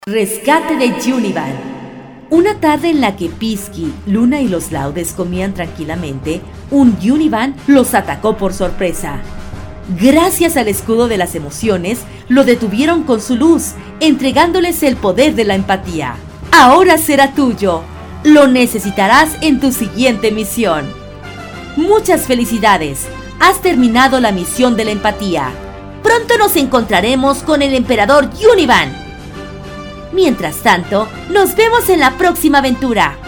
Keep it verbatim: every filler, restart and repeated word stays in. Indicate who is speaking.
Speaker 1: Rescate de Univan. Una tarde en la que Pisky, Luna y los Laudes comían tranquilamente, un Univan los atacó por sorpresa. Gracias al escudo de las emociones, lo detuvieron con su luz, entregándoles el poder de la empatía. Ahora será tuyo. Lo necesitarás en tu siguiente misión. Muchas felicidades. Has terminado la misión de la empatía. Pronto nos encontraremos con el emperador Univan. Mientras tanto, nos vemos en la próxima aventura.